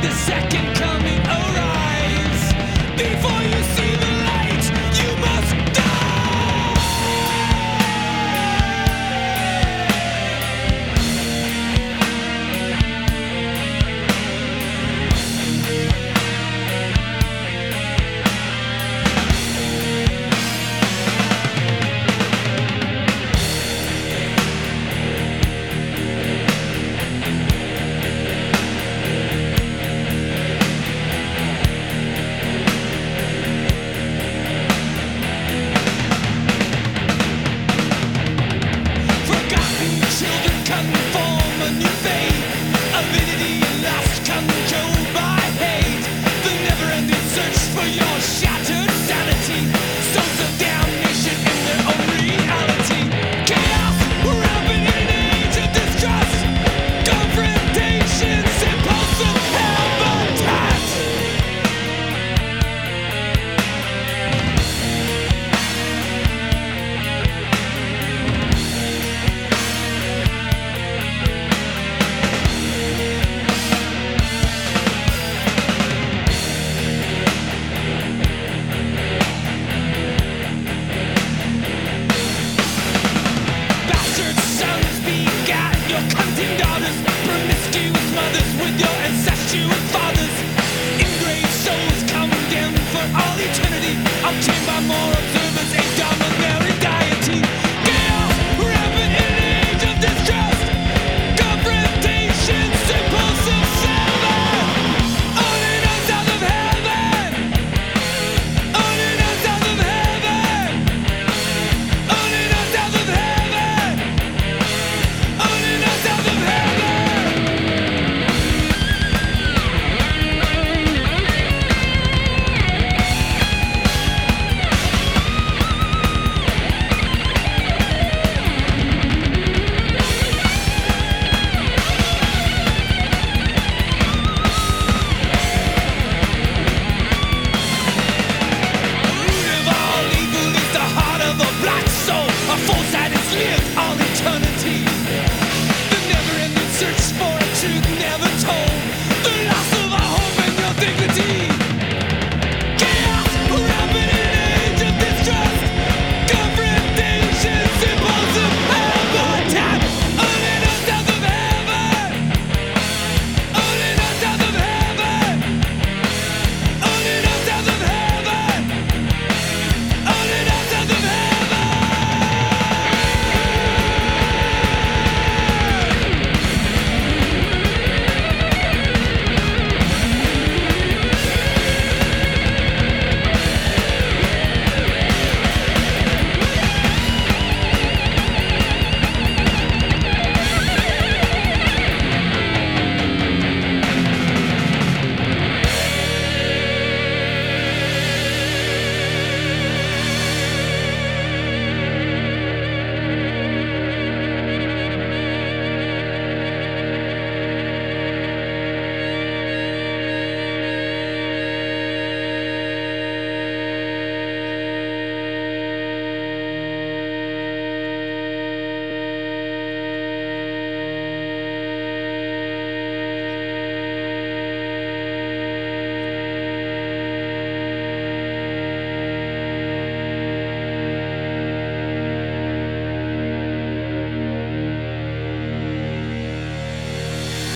the second coming arrives. Before you see the light, you must die. Children conform a new fate. Avidity lost control by hate. The never-ending search for your shattered sanity. Souls of damnation in their own reality. Chaos rampant in an age of distrust. Confrontations, impulsive habitat. Daughters, promiscuous mothers with your incestuous fathers. Engraved souls condemned for all eternity, obtained by more